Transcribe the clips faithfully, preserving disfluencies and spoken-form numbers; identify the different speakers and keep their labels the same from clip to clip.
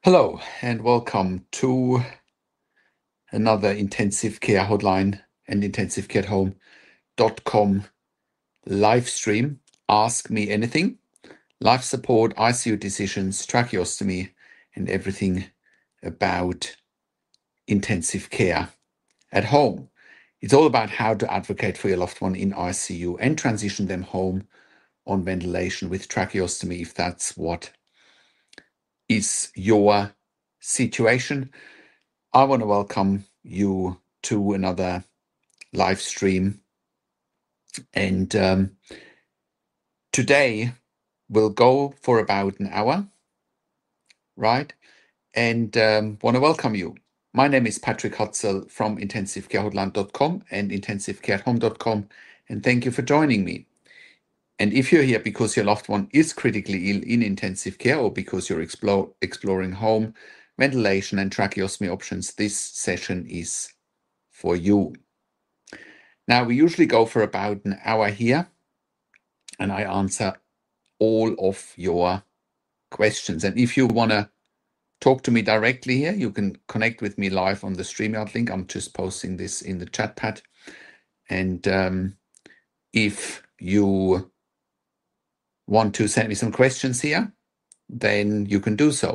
Speaker 1: Hello and welcome to another intensive care hotline and intensive care at home dot com live stream. Ask me anything. Life support, I C U decisions, tracheostomy, and everything about intensive care at home. It's all about how to advocate for your loved one in I C U and transition them home on ventilation with tracheostomy if that's what is your situation. I want to welcome you to another live stream. And um, today we'll go for about an hour, right? And um, want to welcome you. My name is Patrick Hutzel from intensive care hotline dot com and intensive care at home dot com. And thank you for joining me. And if you're here because your loved one is critically ill in intensive care or because you're explore, exploring home ventilation and tracheostomy options, this session is for you. Now, we usually go for about an hour here, and I answer all of your questions. And if you want to talk to me directly here, you can connect with me live on the StreamYard link. I'm just posting this in the chat pad. And um, if you want to send me some questions here, then you can do so.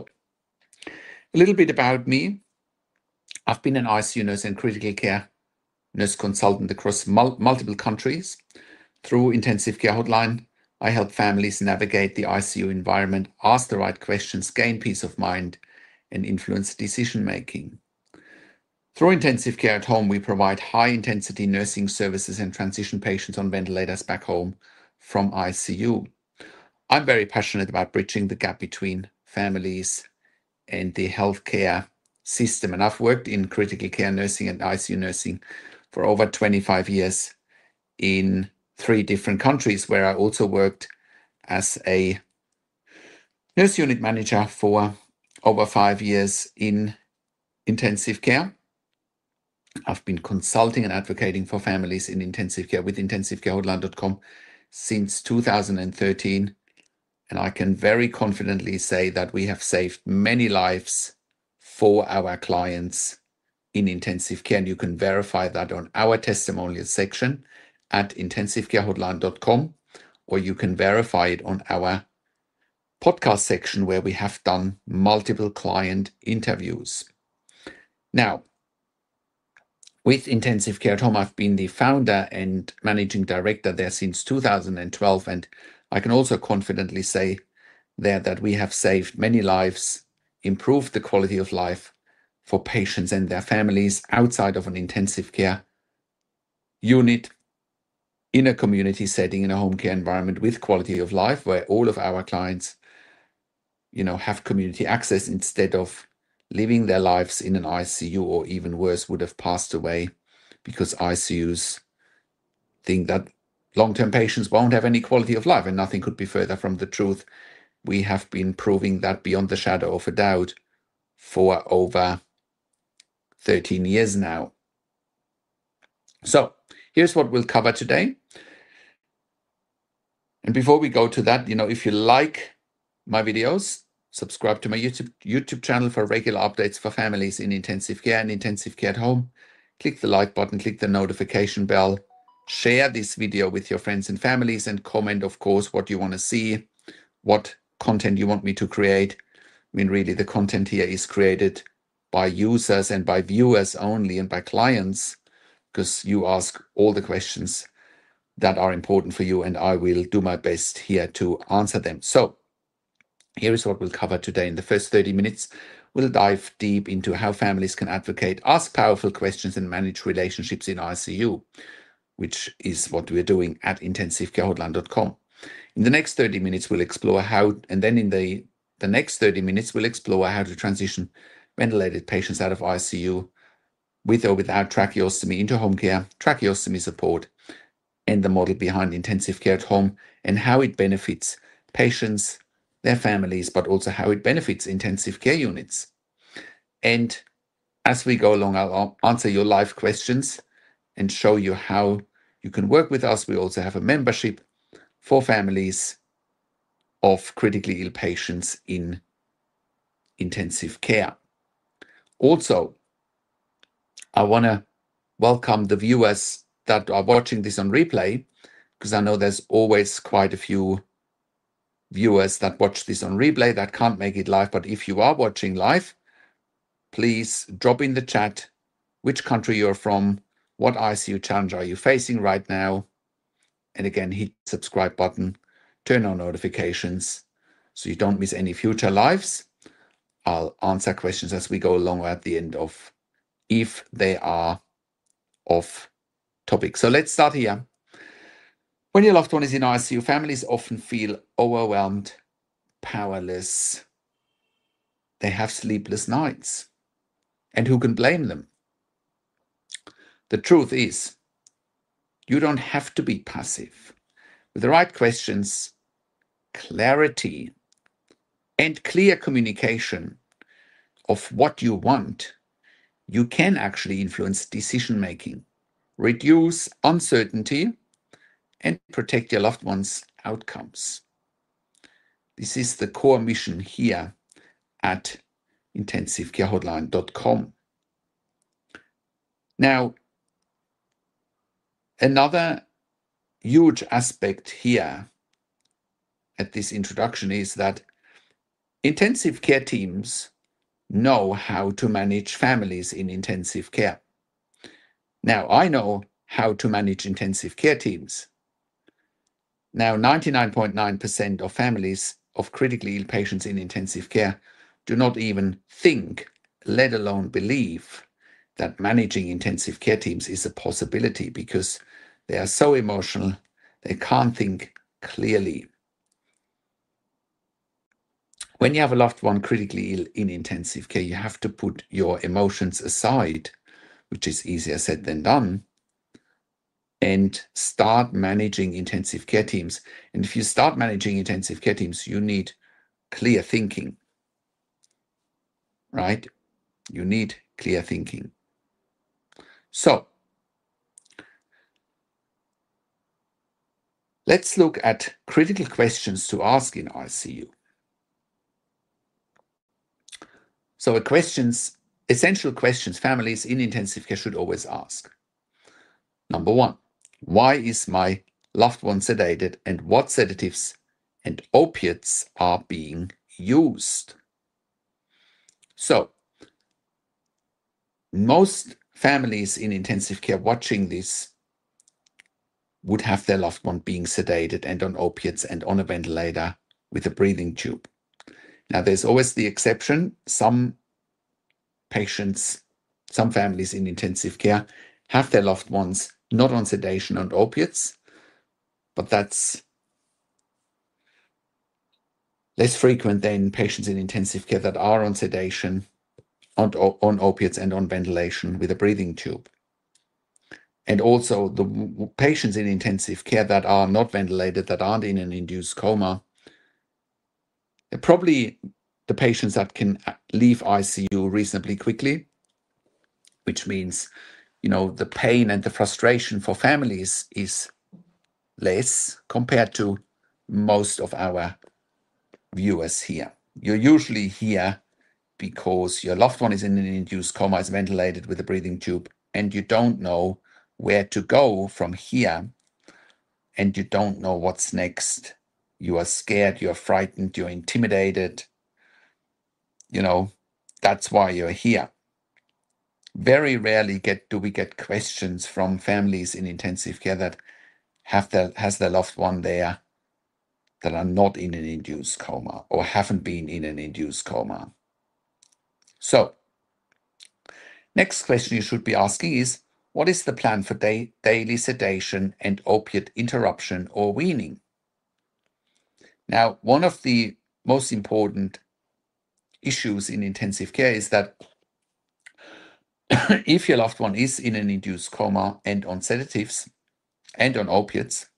Speaker 1: A little bit about me. I've been an I C U nurse and critical care nurse consultant across mul multiple countries. Through Intensive Care Hotline, I help families navigate the I C U environment, ask the right questions, gain peace of mind, and influence decision-making. Through Intensive Care at Home, we provide high-intensity nursing services and transition patients on ventilators back home from I C U. I'm very passionate about bridging the gap between families and the healthcare system, and I've worked in critical care nursing and I C U nursing for over twenty-five years in three different countries, where I also worked as a nurse unit manager for over five years in intensive care. I've been consulting and advocating for families in intensive care with intensive care hotline dot com since two thousand thirteen. And I can very confidently say that we have saved many lives for our clients in intensive care. And you can verify that on our testimonial section at intensive care hotline dot com, or you can verify it on our podcast section where we have done multiple client interviews. Now, with Intensive Care at Home, I've been the founder and managing director there since two thousand twelve, and I can also confidently say there that we have saved many lives, improved the quality of life for patients and their families outside of an intensive care unit, in a community setting, in a home care environment with quality of life, where all of our clients, you know, have community access instead of living their lives in an I C U, or even worse, would have passed away because I C Us think that long-term patients won't have any quality of life, and nothing could be further from the truth. We have been proving that beyond the shadow of a doubt for over thirteen years now. So here's what we'll cover today. And before we go to that, you know, if you like my videos, subscribe to my YouTube YouTube channel for regular updates for families in intensive care and intensive care at home. Click the like button, click the notification bell, share this video with your friends and families, and comment, of course, what you want to see, what content you want me to create. I mean, really, the content here is created by users and by viewers only, and by clients, because you ask all the questions that are important for you, and I will do my best here to answer them. So here is what we'll cover today. In the first thirty minutes, we'll dive deep into how families can advocate, ask powerful questions, and manage relationships in I C U, which is what we're doing at intensive care hotline dot com. In the next thirty minutes, we'll explore how, and then in the, the next thirty minutes, we'll explore how to transition ventilated patients out of I C U with or without tracheostomy into home care, tracheostomy support, and the model behind intensive care at home, and how it benefits patients, their families, but also how it benefits intensive care units. And as we go along, I'll answer your live questions and show you how you can work with us. We also have a membership for families of critically ill patients in intensive care. Also, I want to welcome the viewers that are watching this on replay, because I know there's always quite a few viewers that watch this on replay that can't make it live. But if you are watching live, please drop in the chat which country you're from, what I C U challenge are you facing right now, and again, hit the subscribe button, turn on notifications so you don't miss any future lives. I'll answer questions as we go along at the end of, if they are off topic. So let's start here. When your loved one is in I C U, families often feel overwhelmed, powerless. They have sleepless nights. And who can blame them? The truth is, you don't have to be passive. With the right questions, clarity, and clear communication of what you want, you can actually influence decision making, reduce uncertainty, and protect your loved one's outcomes. This is the core mission here at intensive care hotline dot com. Now, another huge aspect here at this introduction is that intensive care teams know how to manage families in intensive care. Now, I know how to manage intensive care teams. Now, ninety-nine point nine percent of families of critically ill patients in intensive care do not even think, let alone believe, that managing intensive care teams is a possibility, because they are so emotional, they can't think clearly. When you have a loved one critically ill in intensive care, you have to put your emotions aside, which is easier said than done, and start managing intensive care teams. And if you start managing intensive care teams, you need clear thinking, right? You need clear thinking. So let's look at critical questions to ask in I C U. So a questions, essential questions families in intensive care should always ask. Number one, why is my loved one sedated, and what sedatives and opiates are being used? So most families in intensive care watching this would have their loved one being sedated and on opiates and on a ventilator with a breathing tube. Now, there's always the exception. Some patients, some families in intensive care have their loved ones not on sedation and opiates, but that's less frequent than patients in intensive care that are on sedation, on, on opiates and on ventilation with a breathing tube. And also the w- patients in intensive care that are not ventilated, that aren't in an induced coma, they're probably the patients that can leave I C U reasonably quickly, which means, you know, the pain and the frustration for families is less compared to most of our viewers here. You're usually here because your loved one is in an induced coma, is ventilated with a breathing tube, and you don't know where to go from here, and you don't know what's next. You are scared, you're frightened, you're intimidated. You know, that's why you're here. Very rarely get do we get questions from families in intensive care that have their, has their loved one there that are not in an induced coma or haven't been in an induced coma. So, next question you should be asking is, what is the plan for day, daily sedation and opiate interruption or weaning? Now, one of the most important issues in intensive care is that if your loved one is in an induced coma and on sedatives and on opiates,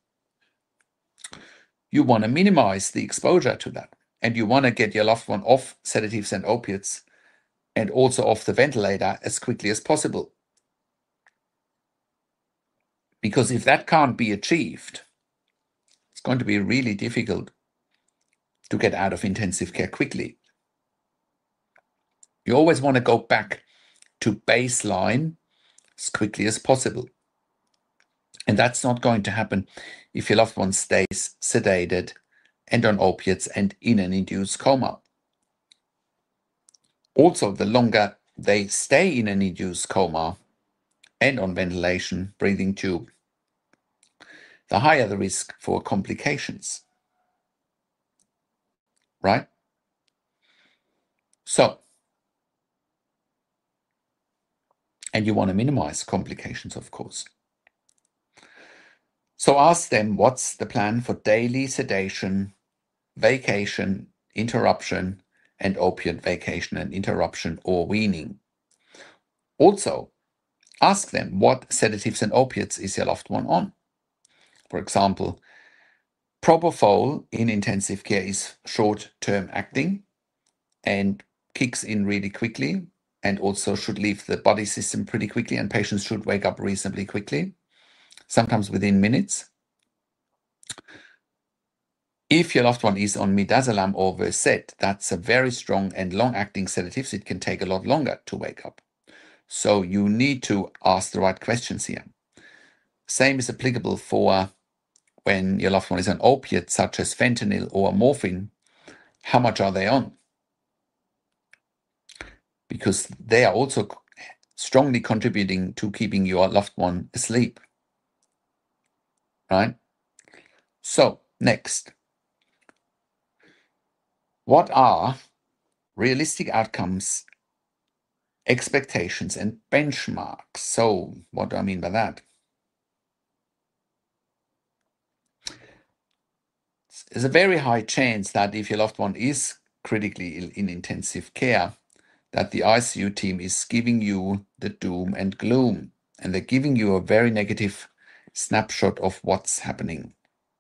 Speaker 1: you want to minimize the exposure to that. And you want to get your loved one off sedatives and opiates and also off the ventilator as quickly as possible. Because if that can't be achieved, it's going to be really difficult to get out of intensive care quickly. You always want to go back to baseline as quickly as possible. And that's not going to happen if your loved one stays sedated and on opiates and in an induced coma. Also, the longer they stay in an induced coma and on ventilation, breathing tube, the higher the risk for complications, right? So, and you want to minimize complications, of course. So ask them, what's the plan for daily sedation, vacation, interruption, and opiate vacation and interruption or weaning? Also, ask them what sedatives and opiates is your loved one on. For example, propofol in intensive care is short-term acting and kicks in really quickly and also should leave the body system pretty quickly, and patients should wake up reasonably quickly, sometimes within minutes. If your loved one is on midazolam or Versed, that's a very strong and long-acting sedatives. It can take a lot longer to wake up. So you need to ask the right questions here. Same is applicable for when your loved one is on opiates such as fentanyl or morphine. How much are they on? Because they are also strongly contributing to keeping your loved one asleep, right? So next, what are realistic outcomes, expectations, and benchmarks? So what do I mean by that? There's a very high chance that if your loved one is critically ill in intensive care, that the I C U team is giving you the doom and gloom, and they're giving you a very negative snapshot of what's happening,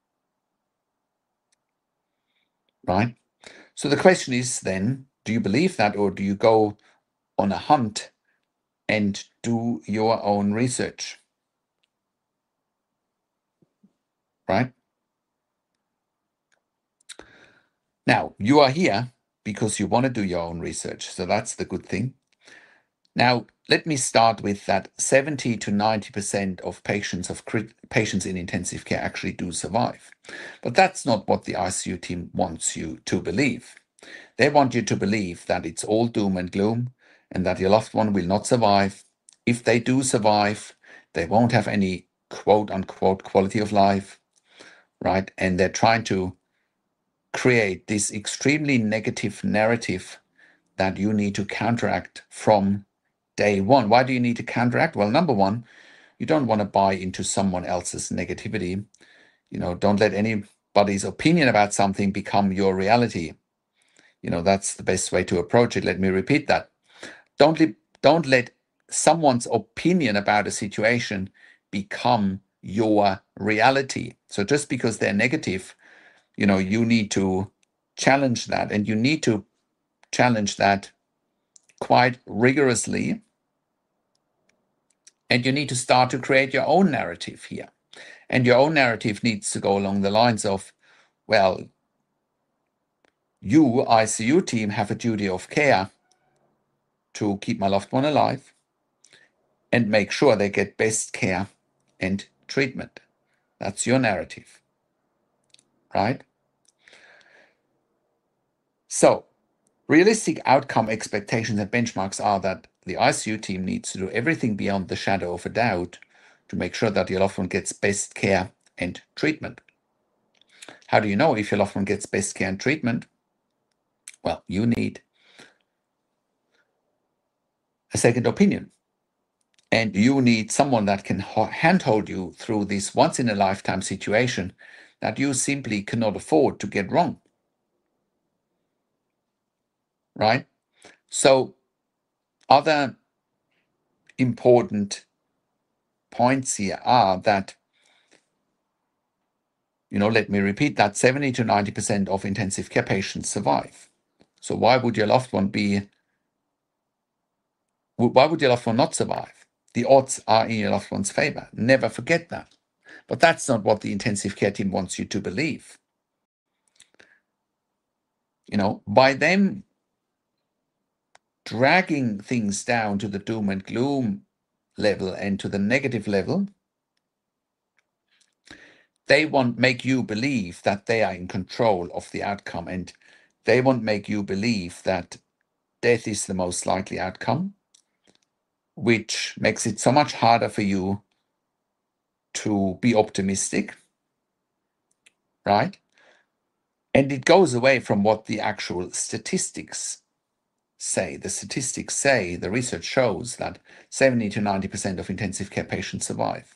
Speaker 1: right? So the question is then, do you believe that, or do you go on a hunt and do your own research, right? Now, you are here because you want to do your own research, so that's the good thing. Now, let me start with that seventy to ninety percent of patients of patients in intensive care actually do survive. But that's not what the I C U team wants you to believe. They want you to believe that it's all doom and gloom and that your loved one will not survive. If they do survive, they won't have any quote unquote quality of life, right? And they're trying to create this extremely negative narrative that you need to counteract from day one. Why do you need to counteract? Well, number one, you don't want to buy into someone else's negativity. You know, don't let anybody's opinion about something become your reality. You know, that's the best way to approach it. Let me repeat that. Don't, li- don't let someone's opinion about a situation become your reality. So just because they're negative, you know, you need to challenge that, and you need to challenge that quite rigorously. And you need to start to create your own narrative here. And your own narrative needs to go along the lines of, well, you, I C U team, have a duty of care to keep my loved one alive and make sure they get best care and treatment. That's your narrative, right? So, realistic outcome expectations and benchmarks are that the I C U team needs to do everything beyond the shadow of a doubt to make sure that your loved one gets best care and treatment. How do you know if your loved one gets best care and treatment? Well, you need a second opinion. And you need someone that can handhold you through this once-in-a-lifetime situation that you simply cannot afford to get wrong, right? So other important points here are that, you know, let me repeat that seventy to ninety percent of intensive care patients survive. So why would your loved one be, why would your loved one not survive? The odds are in your loved one's favor. Never forget that. But that's not what the intensive care team wants you to believe. You know, by them dragging things down to the doom and gloom level and to the negative level, they want make you believe that they are in control of the outcome, and they want make you believe that death is the most likely outcome, which makes it so much harder for you to be optimistic, right? And it goes away from what the actual statistics say. The statistics say, the research shows that seventy to ninety percent of intensive care patients survive.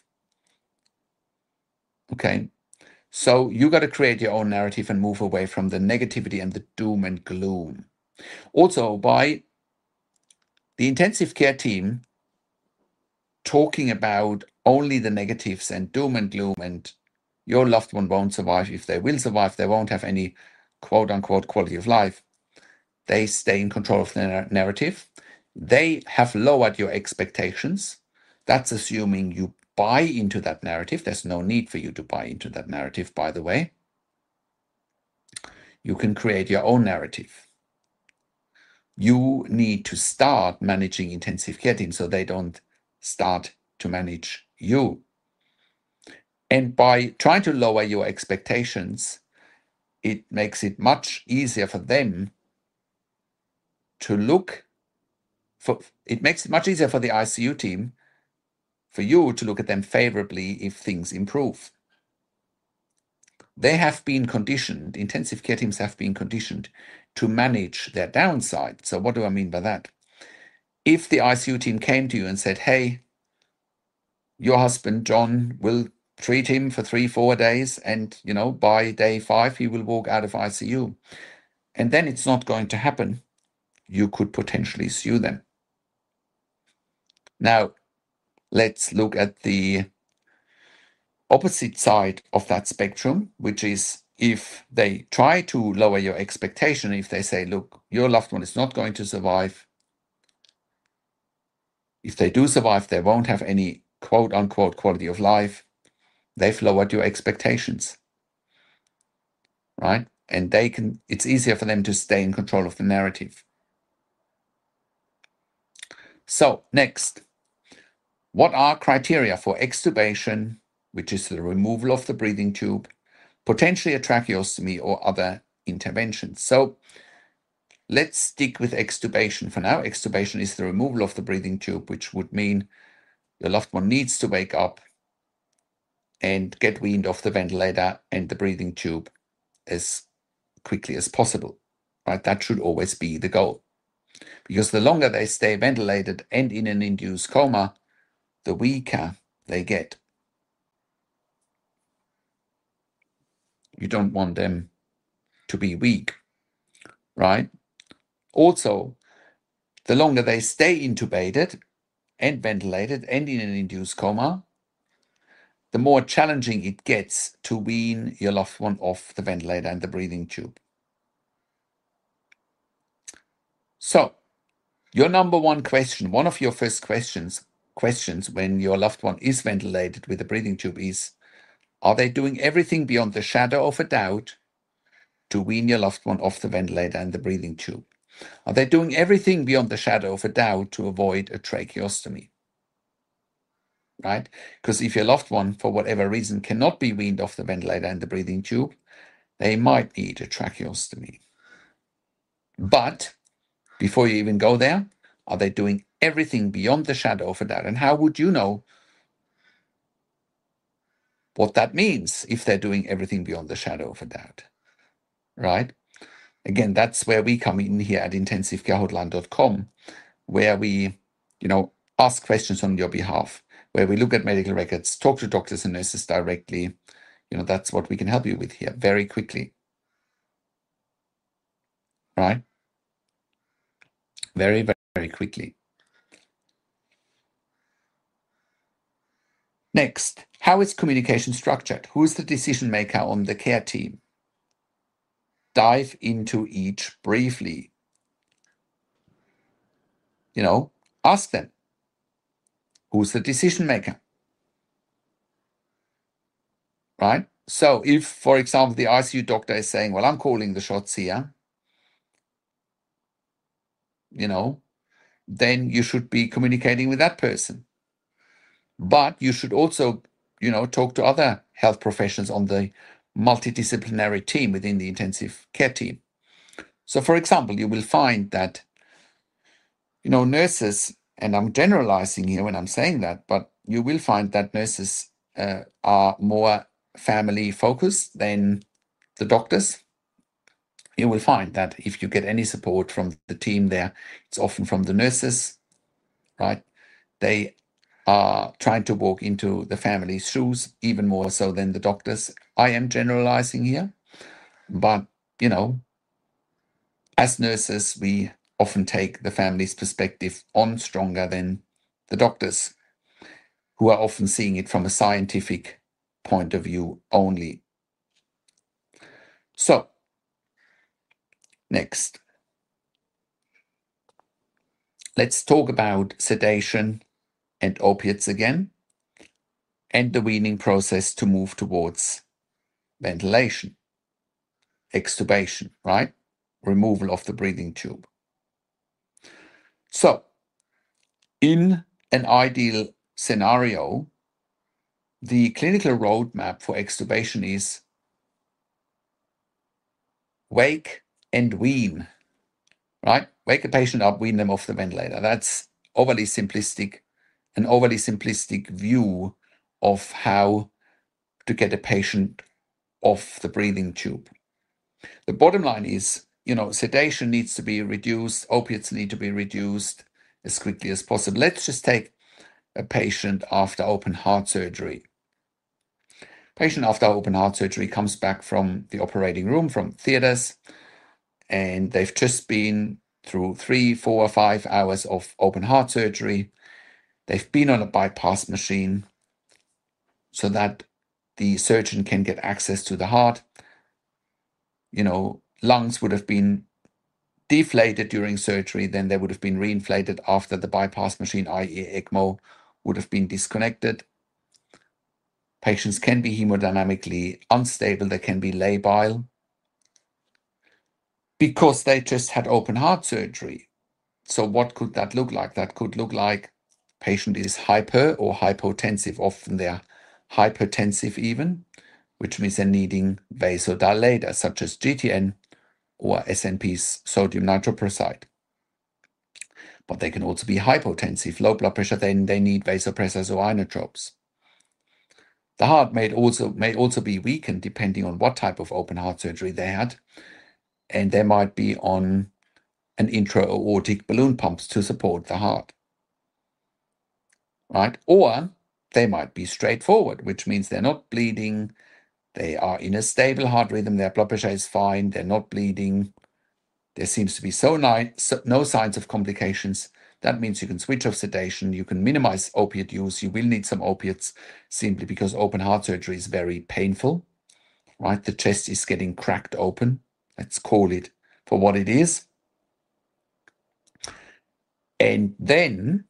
Speaker 1: Okay, so you got to create your own narrative and move away from the negativity and the doom and gloom. Also, by the intensive care team talking about only the negatives and doom and gloom and your loved one won't survive. If they will survive, they won't have any quote unquote quality of life. They stay in control of the narrative. They have lowered your expectations. That's assuming you buy into that narrative. There's no need for you to buy into that narrative, by the way. You can create your own narrative. You need to start managing intensive care teams so they don't start to manage you. And by trying to lower your expectations, it makes it much easier for them to look for, it makes it much easier for the I C U team, for you to look at them favorably if things improve. They have been conditioned, intensive care teams have been conditioned to manage their downside. So what do I mean by that? If the I C U team came to you and said, hey, your husband, John, will treat him for three, four days, and, you know, by day five, he will walk out of I C U. And then it's not going to happen. You could potentially sue them. Now, let's look at the opposite side of that spectrum, which is if they try to lower your expectation, if they say, look, your loved one is not going to survive. If they do survive, they won't have any quote unquote quality of life. They've lowered your expectations, right? And they can, it's easier for them to stay in control of the narrative. So next, what are criteria for extubation, which is the removal of the breathing tube, potentially a tracheostomy or other interventions? So let's stick with extubation for now. Extubation is the removal of the breathing tube, which would mean your loved one needs to wake up and get weaned off the ventilator and the breathing tube as quickly as possible, right? That should always be the goal. Because the longer they stay ventilated and in an induced coma, the weaker they get. You don't want them to be weak, right? Also, the longer they stay intubated and ventilated and in an induced coma, the more challenging it gets to wean your loved one off the ventilator and the breathing tube. So, your number one question, one of your first questions, questions when your loved one is ventilated with a breathing tube is, are they doing everything beyond the shadow of a doubt to wean your loved one off the ventilator and the breathing tube? Are they doing everything beyond the shadow of a doubt to avoid a tracheostomy? Right? Because if your loved one, for whatever reason, cannot be weaned off the ventilator and the breathing tube, they might need a tracheostomy. But before you even go there, are they doing everything beyond the shadow of a doubt? And how would you know what that means if they're doing everything beyond the shadow of a doubt? Right? Again, that's where we come in here at intensive care hotline dot com, where we, you know, ask questions on your behalf, where we look at medical records, talk to doctors and nurses directly. You know, that's what we can help you with here very quickly. Right? Very, very, very quickly. Next, how is communication structured? Who is the decision maker on the care team? Dive into each briefly. You know, ask them, who's the decision maker? Right? So if, for example, the I C U doctor is saying, well, I'm calling the shots here, you know, then you should be communicating with that person. But you should also, you know, talk to other health professionals on the multidisciplinary team within the intensive care team. So, for example, you will find that, you know, nurses, and I'm generalizing here when I'm saying that, but you will find that nurses uh, are more family focused than the doctors. You will find that if you get any support from the team there, it's often from the nurses, right? They are trying to walk into the family's shoes even more so than the doctors. I am generalizing here, but, you know, as nurses, we often take the family's perspective on stronger than the doctors, who are often seeing it from a scientific point of view only. So, next, let's talk about sedation and opiates again, and the weaning process to move towards ventilation, extubation, right? Removal of the breathing tube. So, in an ideal scenario, the clinical roadmap for extubation is wake and wean, right? Wake a patient up, wean them off the ventilator. That's overly simplistic, an overly simplistic view of how to get a patient off the breathing tube. The bottom line is, you know, sedation needs to be reduced, opiates need to be reduced as quickly as possible. Let's just take a patient after open heart surgery. Patient after open heart surgery comes back from the operating room, from theaters, and they've just been through three, four, five hours of open heart surgery. They've been on a bypass machine so that the surgeon can get access to the heart. You know, lungs would have been deflated during surgery, then they would have been reinflated after the bypass machine, that is ECMO, would have been disconnected. Patients can be hemodynamically unstable, they can be labile, because they just had open heart surgery. So what could that look like? That could look like patient is hyper or hypotensive. Often they're hypertensive even, which means they're needing vasodilator, such as G T N or S N P's sodium nitroprusside. But they can also be hypotensive, low blood pressure, then they need vasopressors or inotropes. The heart may also, may also be weakened depending on what type of open heart surgery they had. And they might be on an intra-aortic balloon pumps to support the heart, right? Or they might be straightforward, which means they're not bleeding, they are in a stable heart rhythm, their blood pressure is fine, they're not bleeding, there seems to be so, so no signs of complications. That means you can switch off sedation, you can minimize opiate use. You will need some opiates simply because open heart surgery is very painful, right? The chest is getting cracked open. Let's call it for what it is. And then,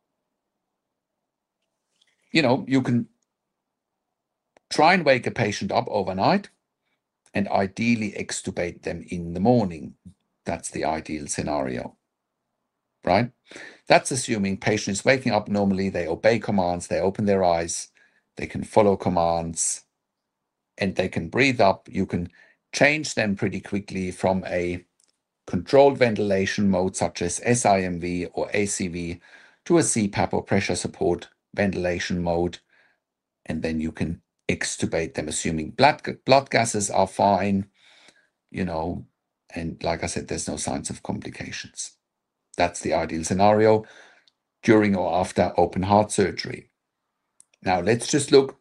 Speaker 1: you know, you can try and wake a patient up overnight and ideally extubate them in the morning. That's the ideal scenario, right? That's assuming patient is waking up normally, they obey commands, they open their eyes, they can follow commands, and they can breathe up. You can change them pretty quickly from a controlled ventilation mode, such as S I M V or A C V, to a C PAP or pressure support ventilation mode, and then you can extubate them, assuming blood, blood gases are fine, you know, and like I said, there's no signs of complications. That's the ideal scenario during or after open heart surgery. Now, let's just look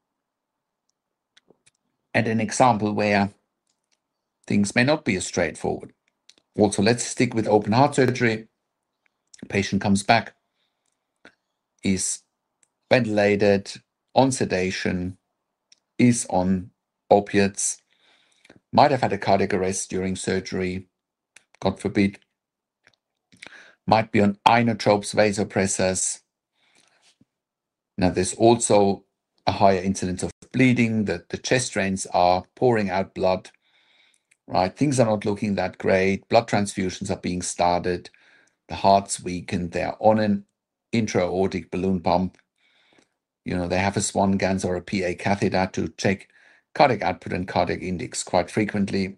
Speaker 1: at an example where things may not be as straightforward. Also, let's stick with open heart surgery. The patient comes back, is ventilated, on sedation, is on opiates, might have had a cardiac arrest during surgery, God forbid, might be on inotropes, vasopressors. Now, there's also a higher incidence of bleeding, that the chest drains are pouring out blood, right? Things are not looking that great. Blood transfusions are being started. the heart's weakened, they're on an intra-aortic balloon pump, you know, they have a Swan Ganz or a P A catheter to check cardiac output and cardiac index quite frequently.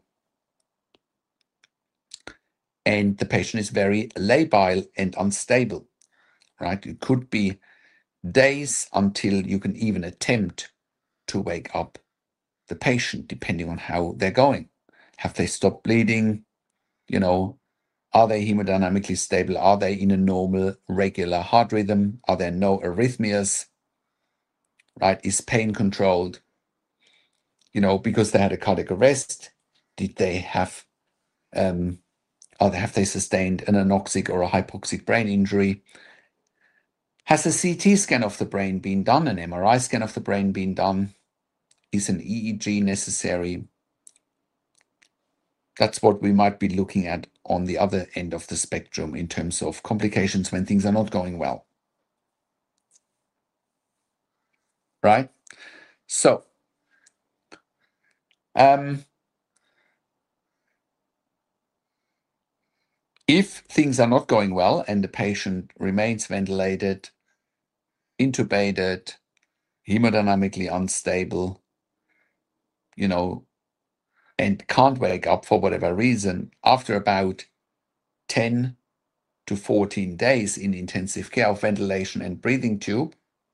Speaker 1: And the patient is very labile and unstable, right? It could be days until you can even attempt to wake up the patient, depending on how they're going. Have they stopped bleeding? You know, are they hemodynamically stable? Are they in a normal, regular heart rhythm? Are there no arrhythmias? Right? Is pain controlled? You know, because they had a cardiac arrest, did they have, um, or have they sustained an anoxic or a hypoxic brain injury? Has a C T scan of the brain been done? An M R I scan of the brain been done? Is an E E G necessary? That's what we might be looking at on the other end of the spectrum in terms of complications when things are not going well. Right? So, um, if things are not going well and the patient remains ventilated, intubated, hemodynamically unstable, you know, and can't wake up for whatever reason, after about ten to fourteen days in intensive care of ventilation and breathing tube,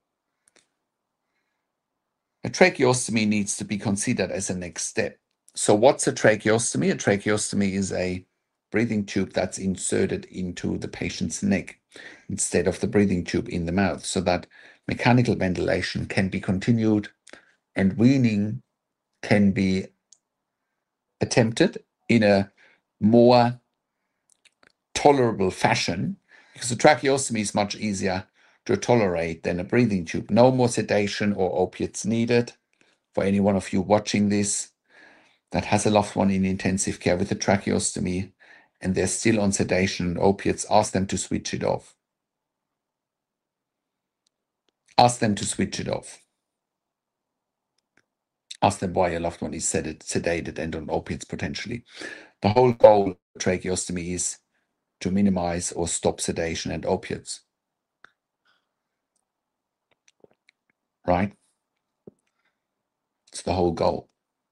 Speaker 1: a tracheostomy needs to be considered as a next step. So what's a tracheostomy? A tracheostomy is a breathing tube that's inserted into the patient's neck instead of the breathing tube in the mouth, so that mechanical ventilation can be continued and weaning can be attempted in a more tolerable fashion, because a tracheostomy is much easier to tolerate than a breathing tube. No more sedation or opiates needed. For any one of you watching this that has a loved one in intensive care with a tracheostomy and they're still on sedation and opiates, ask them to switch it off. Ask them to switch it off. Ask them why your loved one is sedated and on opiates potentially. The whole goal of tracheostomy is to minimize or stop sedation and opiates. Right? It's the whole goal.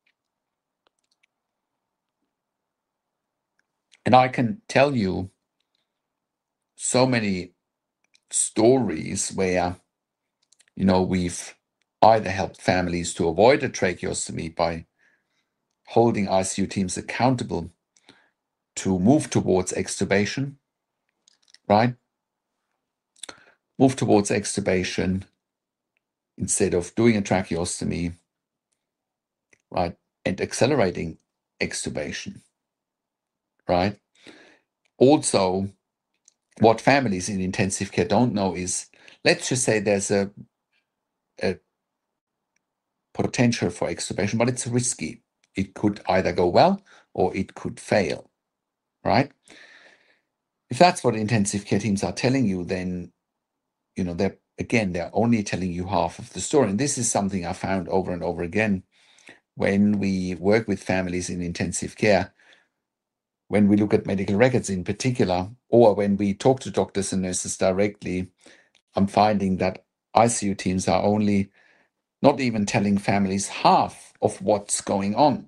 Speaker 1: And I can tell you so many stories where, you know, we've either helped families to avoid a tracheostomy by holding I C U teams accountable to move towards extubation, right? Move towards extubation instead of doing a tracheostomy, right? And accelerating extubation, right? Also, what families in intensive care don't know is, let's just say there's a, a potential for extubation, but it's risky. It could either go well or it could fail, right? If that's what intensive care teams are telling you, then, you know, they're, again, they're only telling you half of the story. And this is something I found over and over again when we work with families in intensive care, when we look at medical records in particular, or when we talk to doctors and nurses directly, I'm finding that I C U teams are only not even telling families half of what's going on.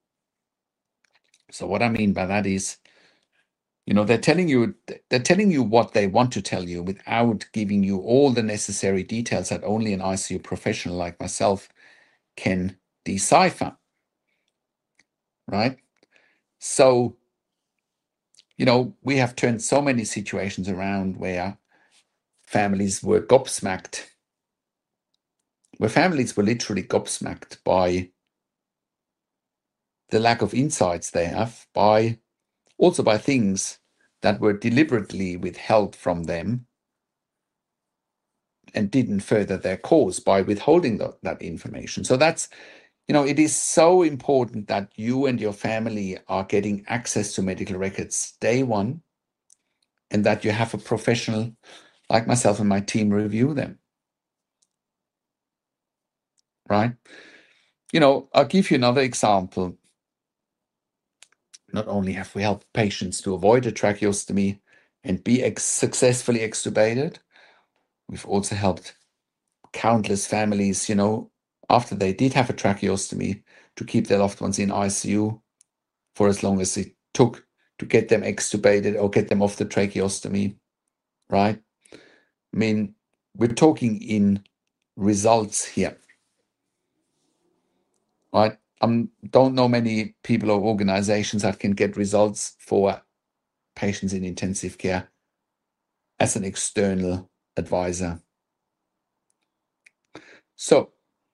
Speaker 1: So what I mean by that is, you know, they're telling you they're telling you what they want to tell you without giving you all the necessary details that only an I C U professional like myself can decipher, right? So, you know, we have turned so many situations around where families were gobsmacked, where families were literally gobsmacked by the lack of insights they have, by also by things that were deliberately withheld from them and didn't further their cause by withholding the, that information. So that's, you know, it is so important that you and your family are getting access to medical records day one, and that you have a professional like myself and my team review them, right? You know, I'll give you another example. Not only have we helped patients to avoid a tracheostomy and be ex successfully extubated. We've also helped countless families, you know, after they did have a tracheostomy, to keep their loved ones in I C U for as long as it took to get them extubated or get them off the tracheostomy, right? I mean, we're talking in results here, right? I don't know many people or organizations that can get results for patients in intensive care as an external advisor. So,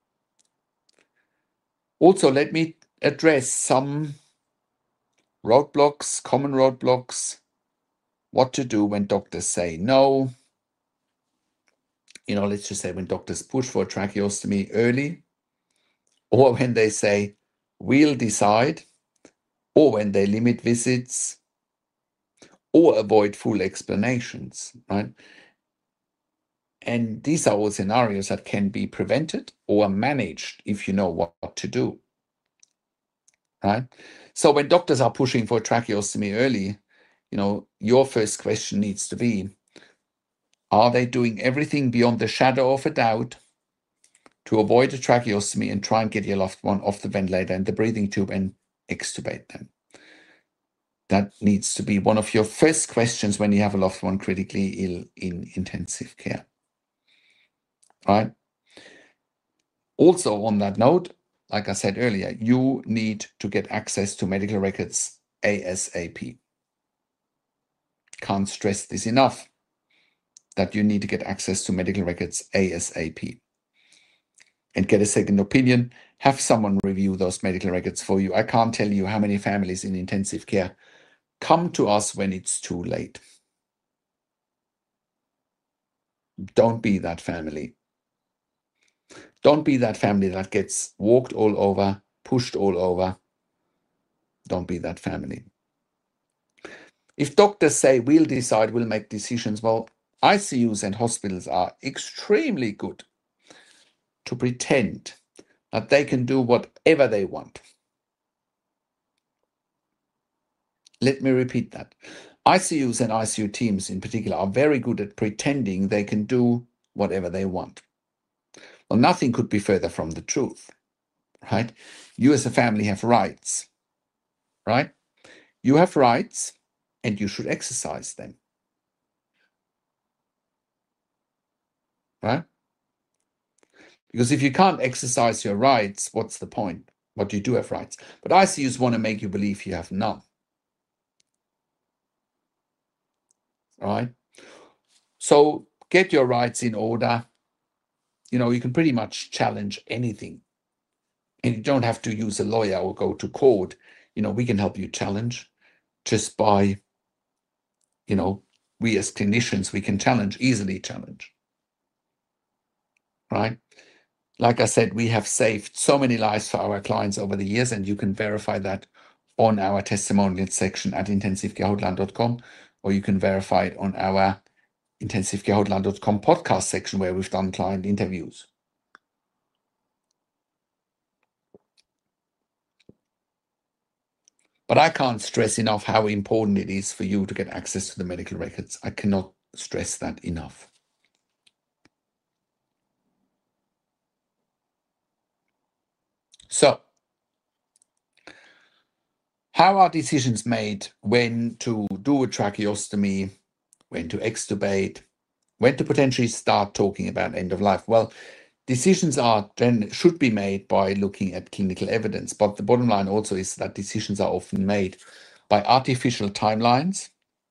Speaker 1: also let me address some roadblocks, common roadblocks, what to do when doctors say no. You know, let's just say when doctors push for a tracheostomy early, or when they say, we'll decide, or when they limit visits, or avoid full explanations, right? And these are all scenarios that can be prevented or managed if you know what, what to do, right? So when doctors are pushing for tracheostomy early, you know, your first question needs to be, are they doing everything beyond the shadow of a doubt to avoid a tracheostomy and try and get your loved one off the ventilator and the breathing tube and extubate them? That needs to be one of your first questions when you have a loved one critically ill in intensive care, right? Also on that note, like I said earlier, you need to get access to medical records ASAP. Can't stress this enough, that you need to get access to medical records ASAP. And get a second opinion, have someone review those medical records for you. I can't tell you how many families in intensive care come to us when it's too late. Don't be that family. Don't be that family that gets walked all over, pushed all over. Don't be that family. If doctors say, we'll decide, we'll make decisions, well, I C Us and hospitals are extremely good to pretend that they can do whatever they want. Let me repeat that. I C Us and I C U teams in particular are very good at pretending they can do whatever they want. Well, nothing could be further from the truth, right? You as a family have rights, right? You have rights and you should exercise them, right? Because if you can't exercise your rights, what's the point? But you do have rights. But I C Us want to make you believe you have none, right? So get your rights in order. You know, you can pretty much challenge anything. And you don't have to use a lawyer or go to court. You know, we can help you challenge just by, you know, we as clinicians, we can challenge, easily challenge, right? Like I said, we have saved so many lives for our clients over the years, and you can verify that on our testimonial section at intensive care hotline dot com, or you can verify it on our intensive care hotline dot com podcast section where we've done client interviews. But I can't stress enough how important it is for you to get access to the medical records. I cannot stress that enough. So, how are decisions made when to do a tracheostomy, when to extubate, when to potentially start talking about end of life? Well, decisions are then should be made by looking at clinical evidence, but the bottom line also is that decisions are often made by artificial timelines,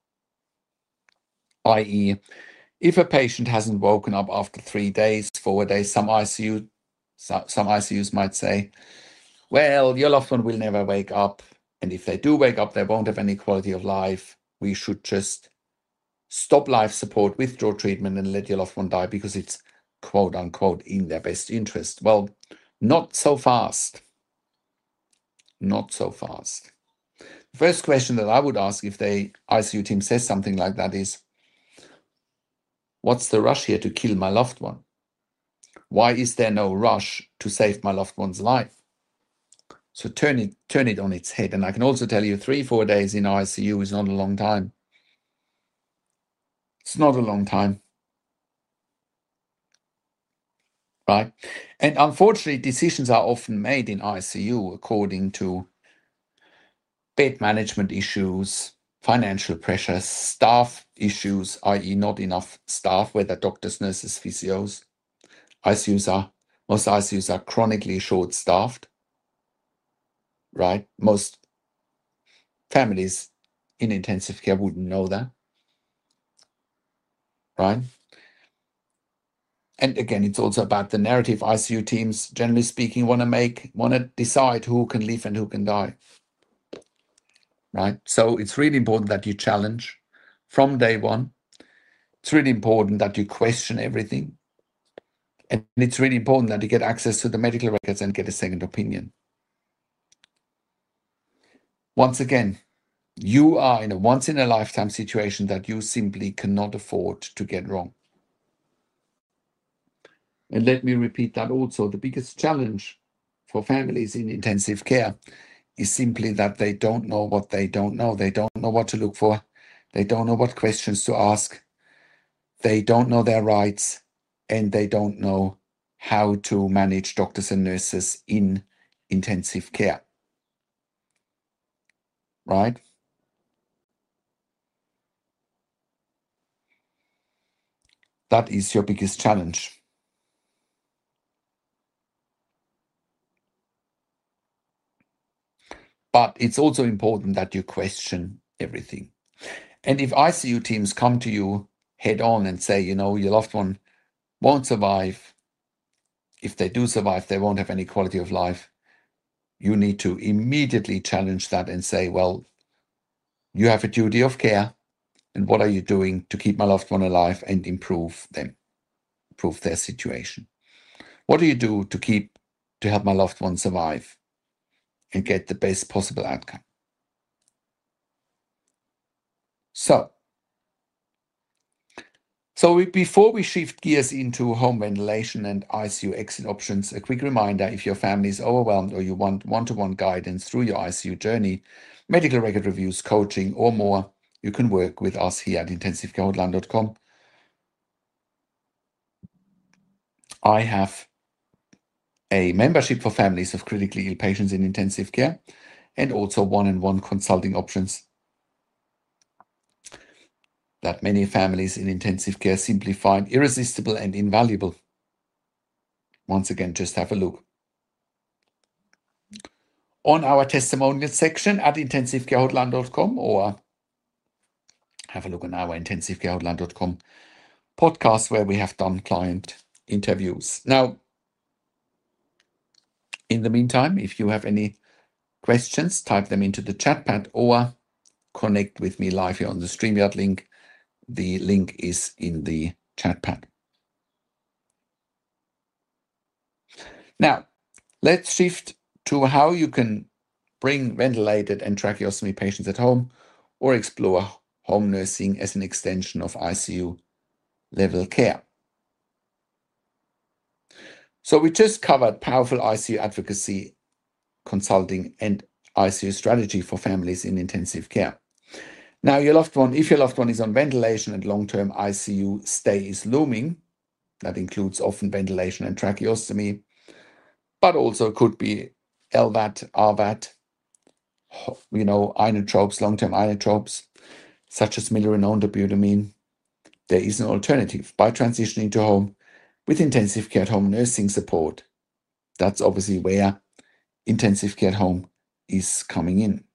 Speaker 1: that is, if a patient hasn't woken up after three days, four days, some I C U, some I C Us might say, well, your loved one will never wake up, and if they do wake up, they won't have any quality of life. We should just stop life support, withdraw treatment, and let your loved one die because it's quote unquote in their best interest. Well, not so fast. Not so fast. The first question that I would ask if the I C U team says something like that is, what's the rush here to kill my loved one? Why is there no rush to save my loved one's life? So turn it, turn it on its head. And I can also tell you three, four days in I C U is not a long time. It's not a long time, right? And unfortunately, decisions are often made in I C U according to bed management issues, financial pressures, staff issues, that is not enough staff, whether doctors, nurses, physios. I C Us are, most I C Us are chronically short-staffed, right? Most families in intensive care wouldn't know that, right? And again, it's also about the narrative. I C U teams, generally speaking, want to make, want to decide who can live and who can die, right? So it's really important that you challenge from day one. It's really important that you question everything. And it's really important that you get access to the medical records and get a second opinion. Once again, you are in a once-in-a-lifetime situation that you simply cannot afford to get wrong. And let me repeat that also. The biggest challenge for families in intensive care is simply that they don't know what they don't know. They don't know what to look for. They don't know what questions to ask. They don't know their rights, and they don't know how to manage doctors and nurses in intensive care, right? That is your biggest challenge. But it's also important that you question everything. And if I C U teams come to you head on and say, you know, your loved one won't survive, if they do survive, they won't have any quality of life, you need to immediately challenge that and say, well, you have a duty of care, and what are you doing to keep my loved one alive and improve them, improve their situation? What do you do to keep, to help my loved one survive and get the best possible outcome? So, So we, before we shift gears into home ventilation and I C U exit options, a quick reminder: if your family is overwhelmed or you want one-to-one guidance through your I C U journey, medical record reviews, coaching, or more, you can work with us here at intensive care hotline dot com. I have a membership for families of critically ill patients in intensive care, and also one-on-one consulting options that many families in intensive care simply find irresistible and invaluable. Once again, just have a look on our testimonial section at intensive care hotline dot com, or have a look on our intensive care hotline dot com podcast where we have done client interviews. Now, in the meantime, if you have any questions, type them into the chat pad or connect with me live here on the StreamYard link. The link is in the chat pad. Now, let's shift to how you can bring ventilated and tracheostomy patients at home, or explore home nursing as an extension of I C U level care. So we just covered powerful I C U advocacy, consulting, and I C U strategy for families in intensive care. Now, your loved one, if your loved one is on ventilation and long-term I C U stay is looming, that includes often ventilation and tracheostomy, but also could be L V A T, R V A T, you know, inotropes, long-term inotropes, such as milrinone, dobutamine. There is an alternative by transitioning to home with intensive care at home nursing support. That's obviously where intensive care at home is coming in.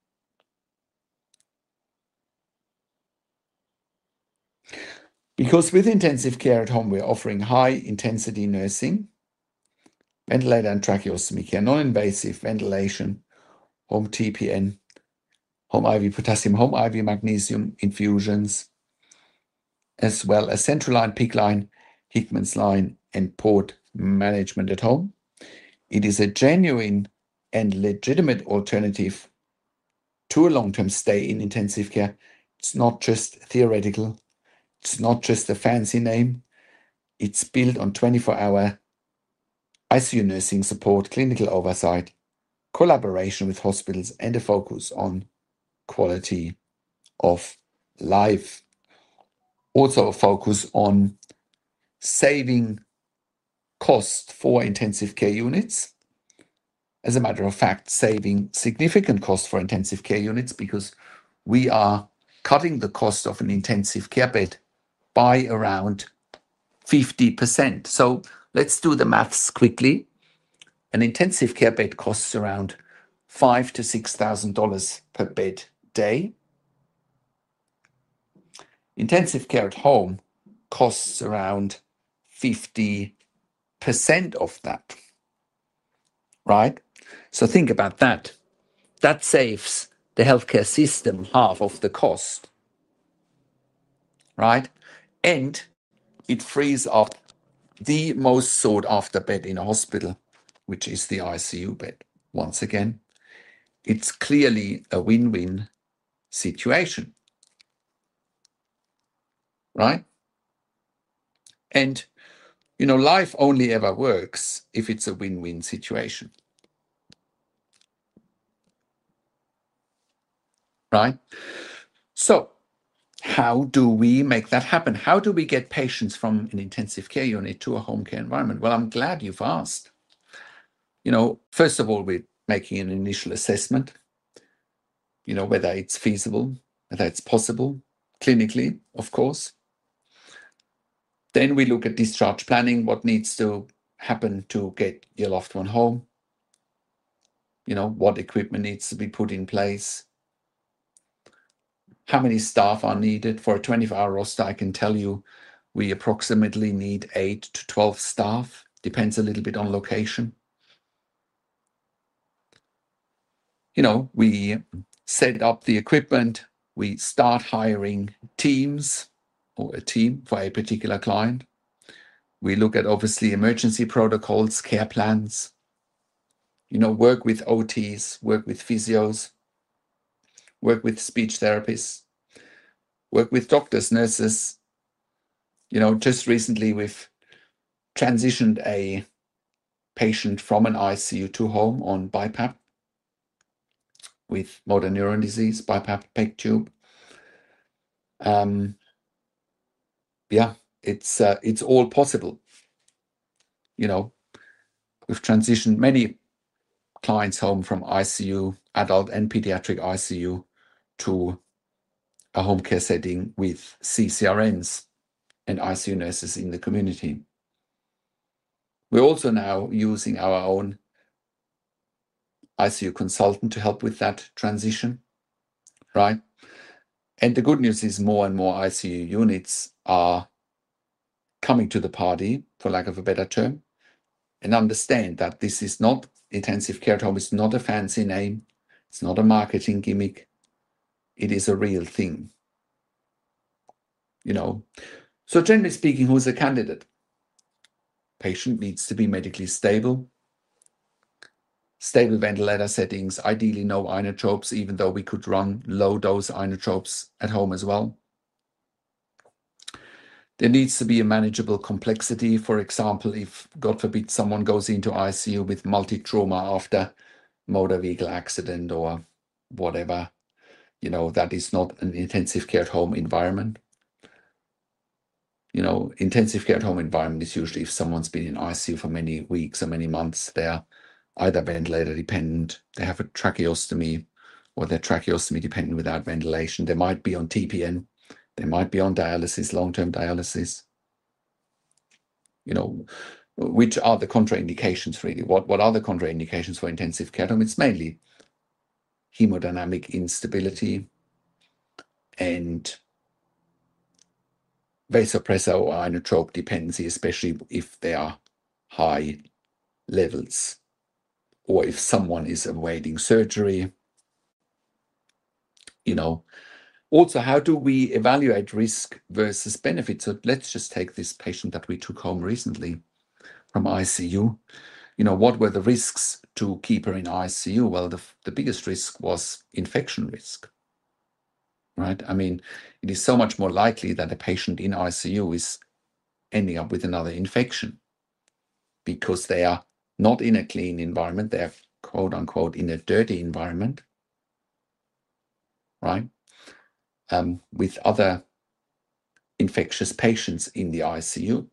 Speaker 1: Because with intensive care at home, we're offering high-intensity nursing, ventilator and tracheostomy care, non-invasive ventilation, home T P N, home I V potassium, home I V magnesium infusions, as well as central line, PICC line, Hickman's line, and port management at home. It is a genuine and legitimate alternative to a long-term stay in intensive care. It's not just theoretical. It's not just a fancy name. It's built on twenty-four hour I C U nursing support, clinical oversight, collaboration with hospitals, and a focus on quality of life. also a focus on saving cost for intensive care units. As a matter of fact, saving significant cost for intensive care units, because we are cutting the cost of an intensive care bed by around fifty percent. So let's do the maths quickly. An intensive care bed costs around five to six thousand dollars per bed day. Intensive care at home costs around fifty percent of that, right? So think about that. That saves the healthcare system half of the cost, right? And it frees up the most sought after bed in a hospital, which is the I C U bed. Once again, it's clearly a win-win situation, right? And, you know, life only ever works if it's a win-win situation, right? So how do we make that happen? How do we get patients from an intensive care unit to a home care environment? Well, I'm glad you've asked. You know, first of all, we're making an initial assessment, you know, whether it's feasible, whether it's possible, clinically, of course. Then we look at discharge planning, what needs to happen to get your loved one home, you know, what equipment needs to be put in place, how many staff are needed. For a twenty-four hour roster, I can tell you we approximately need eight to twelve staff, depends a little bit on location. You know, we set up the equipment, we start hiring teams or a team for a particular client. We look at obviously emergency protocols, care plans, you know, work with O Ts, work with physios, work with speech therapists, work with doctors, nurses. You know, just recently we've transitioned a patient from an I C U to home on BiPAP with motor neuron disease, BiPAP PEG tube. Um, yeah, it's uh, it's all possible. You know, we've transitioned many clients home from I C U, adult and pediatric I C U, to a home care setting with C C R Ns and I C U nurses in the community. We're also now using our own I C U consultant to help with that transition, right? And the good news is more and more I C U units are coming to the party, for lack of a better term, and understand that this is not intensive care at home. It's not a fancy name. It's not a marketing gimmick. It is a real thing, you know. So generally speaking, who's a candidate? Patient needs to be medically stable, stable ventilator settings, ideally no inotropes, even though we could run low dose inotropes at home as well. There needs to be a manageable complexity. For example, if, God forbid, someone goes into I C U with multi-trauma after motor vehicle accident or whatever, you know, that is not an intensive care at home environment. You know, intensive care at home environment is usually if someone's been in I C U for many weeks or many months, they're either ventilator dependent, they have a tracheostomy, or they're tracheostomy dependent without ventilation. They might be on T P N, they might be on dialysis, long-term dialysis. You know, which are the contraindications really? What, what are the contraindications for intensive care at home? It's mainly hemodynamic instability and vasopressor or inotrope dependency, especially if there are high levels, or if someone is awaiting surgery. You know, also, how do we evaluate risk versus benefit? So let's just take this patient that we took home recently from I C U. You know, what were the risks to keep her in I C U? Well, the, the biggest risk was infection risk, right? I mean, it is so much more likely that a patient in I C U is ending up with another infection because they are not in a clean environment. They're quote unquote in a dirty environment, right? Um, with other infectious patients in the I C U,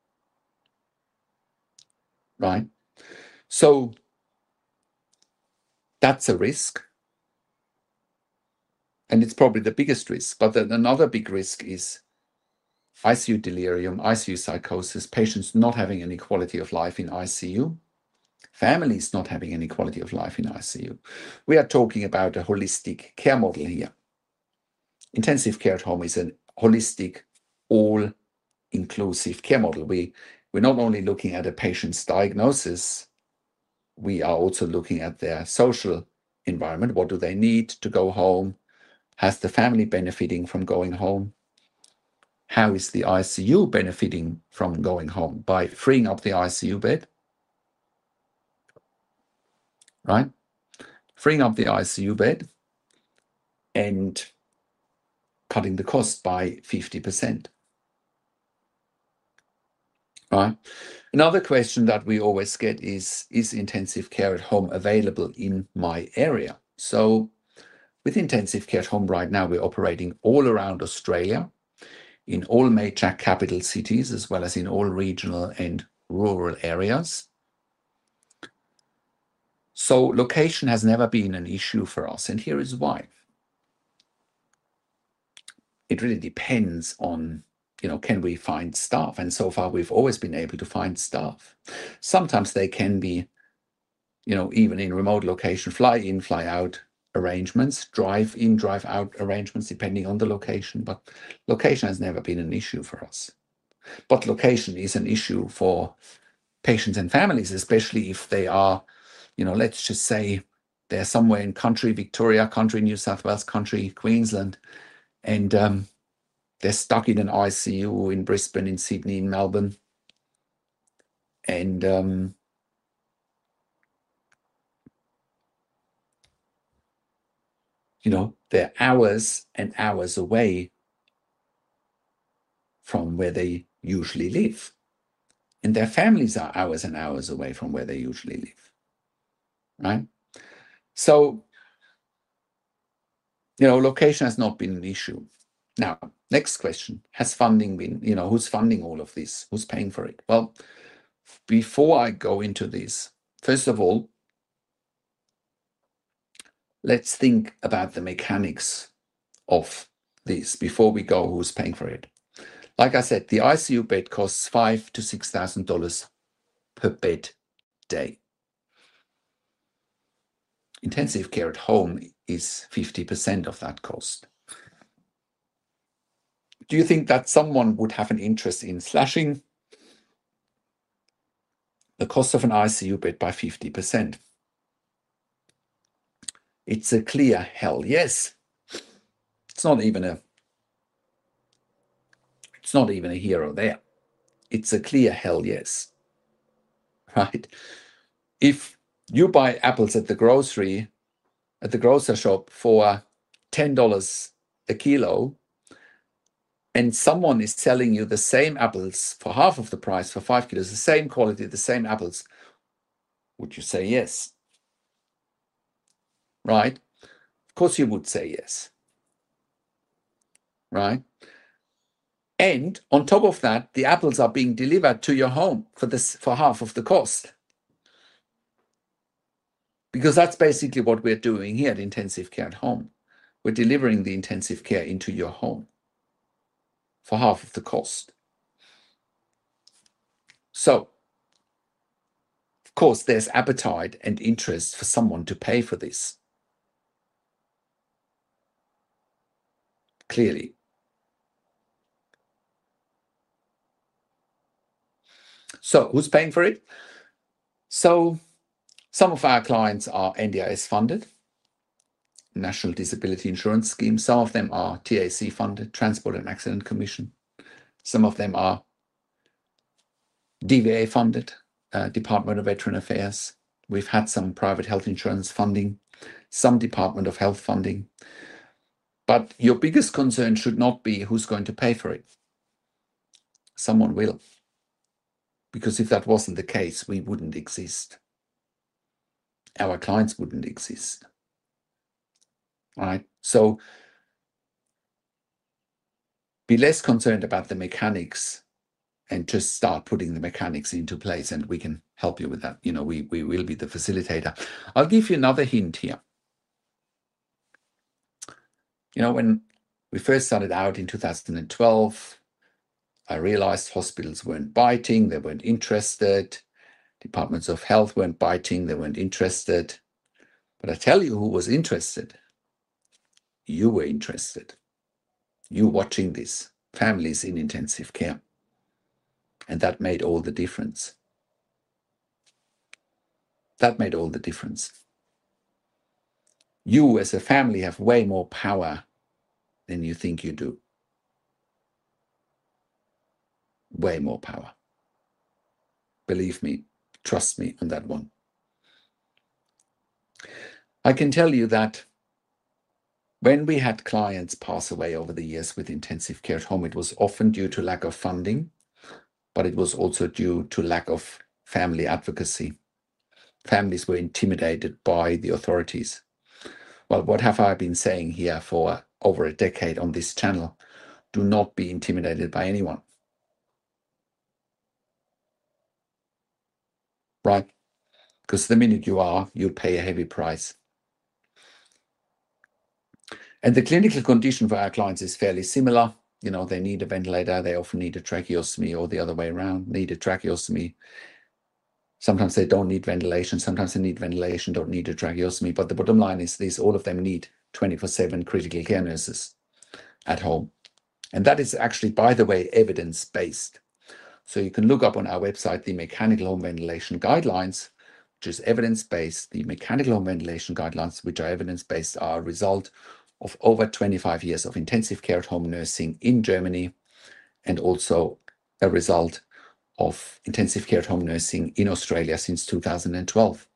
Speaker 1: right? So that's a risk. And it's probably the biggest risk. But then another big risk is I C U delirium, I C U psychosis, patients not having any quality of life in I C U, families not having any quality of life in I C U. We are talking about a holistic care model here. Intensive care at home is a holistic, all-inclusive care model. We, we're not only looking at a patient's diagnosis, we are also looking at their social environment. What do they need to go home? Has the family benefiting from going home? How is the I C U benefiting from going home? By freeing up the I C U bed, right? Freeing up the I C U bed and cutting the cost by fifty percent, right? Another question that we always get is, is intensive care at home available in my area? So with intensive care at home right now, we're operating all around Australia, in all major capital cities, as well as in all regional and rural areas. So location has never been an issue for us, and here is why. It really depends on, you know, can we find staff? And so far, we've always been able to find staff. Sometimes they can be, you know, even in remote location, fly in, fly out arrangements, drive in, drive out arrangements, depending on the location. But location has never been an issue for us. But location is an issue for patients and families, especially if they are, you know, let's just say they're somewhere in country Victoria, country New South Wales, country Queensland, and um, they're stuck in an I C U in Brisbane, in Sydney, in Melbourne. And um, you know, they're hours and hours away from where they usually live. And their families are hours and hours away from where they usually live, right? So, you know, location has not been an issue. Now, next question, has funding been, you know, who's funding all of this? Who's paying for it? Well, before I go into this, first of all, let's think about the mechanics of this before we go who's paying for it. Like I said, the I C U bed costs five to six thousand dollars per bed day. Intensive care at home is fifty percent of that cost. Do you think that someone would have an interest in slashing the cost of an I C U bed by fifty percent? It's a clear hell yes. It's not even a it's not even a hero there. It's a clear hell yes. Right? If you buy apples at the grocery, at the grocery shop for ten dollars a kilo, and someone is selling you the same apples for half of the price for five kilos, the same quality, the same apples, would you say yes? Right? Of course you would say yes. Right? And on top of that, the apples are being delivered to your home for this for half of the cost. Because that's basically what we're doing here at Intensive Care at Home. We're delivering the intensive care into your home for half of the cost. So, of course, there's appetite and interest for someone to pay for this. Clearly. So, who's paying for it? So, some of our clients are N D I S funded, National Disability Insurance Scheme. Some of them are T A C funded, Transport and Accident Commission. Some of them are D V A funded, uh, Department of Veteran Affairs. We've had some private health insurance funding, some Department of Health funding. But your biggest concern should not be who's going to pay for it. Someone will. Because if that wasn't the case, we wouldn't exist. Our clients wouldn't exist. Right? So be less concerned about the mechanics and just start putting the mechanics into place, and we can help you with that. You know, we, we will be the facilitator. I'll give you another hint here. You know, when we first started out in two thousand twelve, I realized hospitals weren't biting, they weren't interested. Departments of health weren't biting, they weren't interested. But I tell you who was interested. You were interested. You watching this, families in intensive care. And that made all the difference. That made all the difference. You as a family have way more power than you think you do. Way more power. Believe me, trust me on that one. I can tell you that when we had clients pass away over the years with intensive care at home, it was often due to lack of funding, but it was also due to lack of family advocacy. Families were intimidated by the authorities. Well, what have I been saying here for over a decade on this channel? Do not be intimidated by anyone. Right? Because the minute you are, you'll pay a heavy price. And the clinical condition for our clients is fairly similar. You know, they need a ventilator, they often need a tracheostomy, or the other way around, need a tracheostomy. Sometimes they don't need ventilation, sometimes they need ventilation, don't need a tracheostomy. But the bottom line is this, all of them need twenty-four seven critical care nurses at home. And that is actually, by the way, evidence-based. So you can look up on our website the Mechanical Home Ventilation Guidelines, which is evidence-based. The Mechanical Home Ventilation Guidelines, which are evidence-based, are a result of over twenty-five years of intensive care at home nursing in Germany, and also a result of intensive care at home nursing in Australia since two thousand twelve.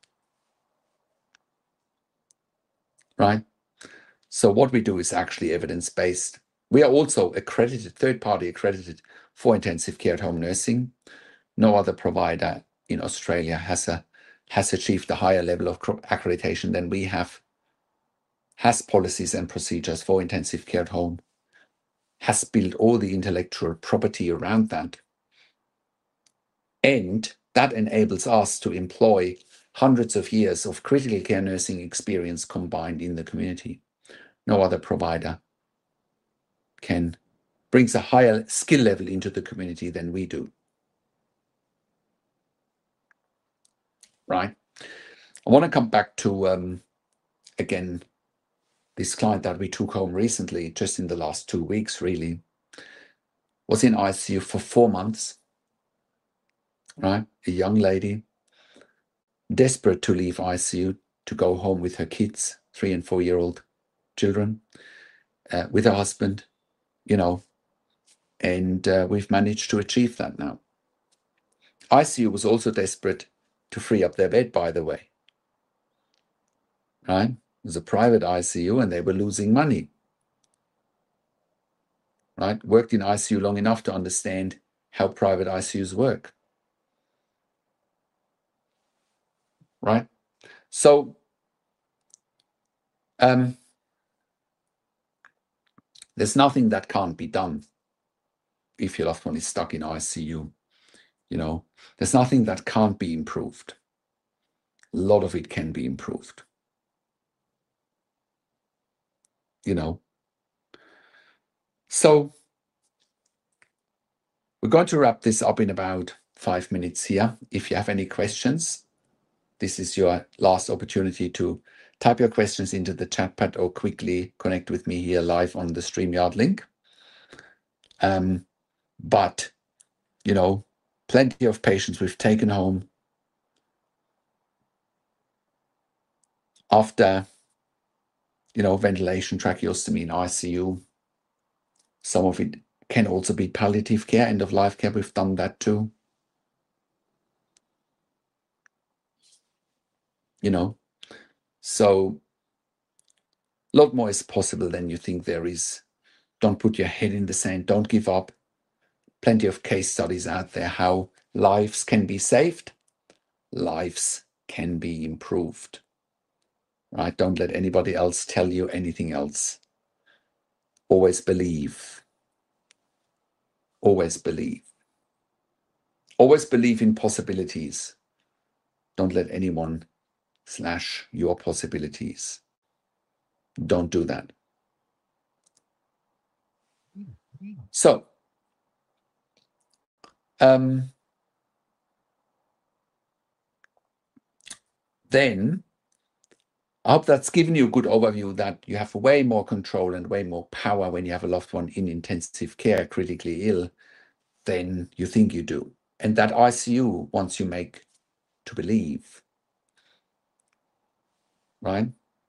Speaker 1: Right? So what we do is actually evidence-based. We are also accredited, third-party accredited for intensive care at home nursing. No other provider in Australia has a has achieved a higher level of accreditation than we have, has policies and procedures for intensive care at home, has built all the intellectual property around that. And that enables us to employ hundreds of years of critical care nursing experience combined in the community. No other provider can brings a higher skill level into the community than we do. Right? I want to come back to, um, again, this client that we took home recently, just in the last two weeks, really, was in I C U for four months, right? A young lady, desperate to leave I C U, to go home with her kids, three and four-year-old children, uh, with her husband, you know, and uh, we've managed to achieve that now. I C U was also desperate to free up their bed, by the way, right? It was a private I C U and they were losing money, right? Worked in I C U long enough to understand how private I C Us work, right? So um, there's nothing that can't be done if your loved one is stuck in I C U. You know, there's nothing that can't be improved. A lot of it can be improved. You know, so we're going to wrap this up in about five minutes here. If you have any questions, this is your last opportunity to type your questions into the chat pad or quickly connect with me here live on the StreamYard link. Um, but, you know, plenty of patients we've taken home after, you know, ventilation, tracheostomy in I C U. Some of it can also be palliative care, end of life care. We've done that too. You know, so a lot more is possible than you think there is. Don't put your head in the sand. Don't give up. Plenty of case studies out there how lives can be saved, lives can be improved. Right? Don't let anybody else tell you anything else. Always believe always believe. Always believe in possibilities. Don't let anyone slash your possibilities. Don't do that. So, um, then I hope that's given you a good overview that you have way more control and way more power when you have a loved one in intensive care, critically ill, than you think you do. And that I C U wants you make to believe, right?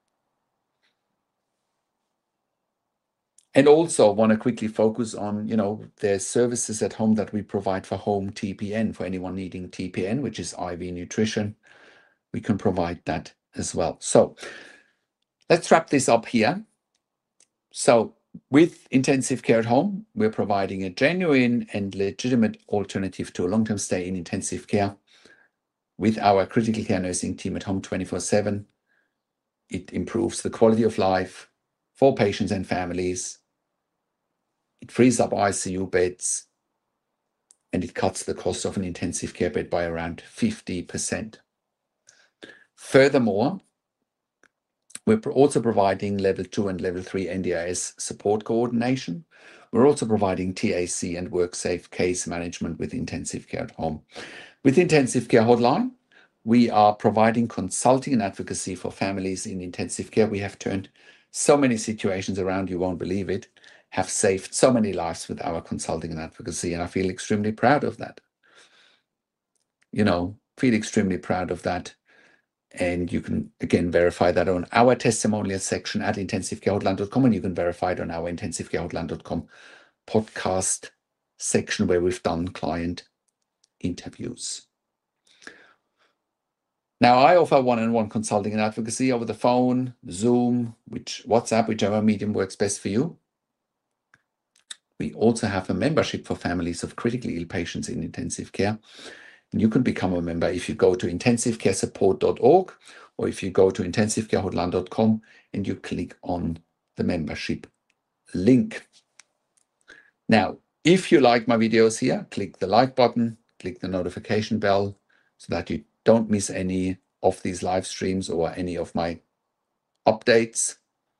Speaker 1: And also want to quickly focus on, you know, there's services at home that we provide for home T P N, for anyone needing T P N, which is I V nutrition. We can provide that as well. So let's wrap this up here. So with intensive care at home, we're providing a genuine and legitimate alternative to a long-term stay in intensive care with our critical care nursing team at home twenty-four seven. It improves the quality of life for patients and families. It frees up I C U beds, and it cuts the cost of an intensive care bed by around fifty percent. Furthermore, we're also providing level two and level three N D I S support coordination. We're also providing T A C and WorkSafe case management with intensive care at home. With Intensive Care Hotline, we are providing consulting and advocacy for families in intensive care. We have turned so many situations around, you won't believe it, have saved so many lives with our consulting and advocacy, and I feel extremely proud of that. You know, feel extremely proud of that. And you can, again, verify that on our testimonial section at intensive care hotline dot com, and you can verify it on our intensive care hotline dot com podcast section where we've done client interviews. Now, I offer one-on-one consulting and advocacy over the phone, Zoom, which WhatsApp, whichever medium works best for you. We also have a membership for families of critically ill patients in intensive care. And you can become a member if you go to intensive care support dot org or if you go to intensive care hotline dot com and you click on the membership link. Now, if you like my videos here, click the like button, click the notification bell so that you don't miss any of these live streams or any of my updates.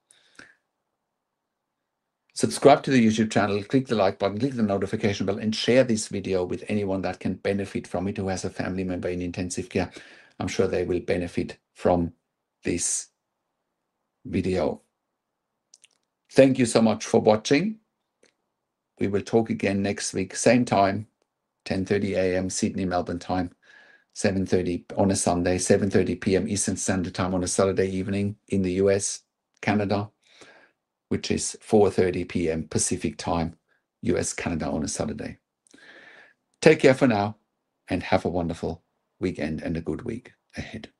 Speaker 1: Subscribe to the YouTube channel, click the like button, click the notification bell, and share this video with anyone that can benefit from it who has a family member in intensive care. I'm sure they will benefit from this video. Thank you so much for watching. We will talk again next week, same time, ten thirty a m Sydney, Melbourne time, seven thirty on a Sunday, seven thirty p m Eastern Standard Time on a Saturday evening in the U S, Canada, which is four thirty p m Pacific time, U S, Canada on a Saturday. Take care for now and have a wonderful weekend and a good week ahead.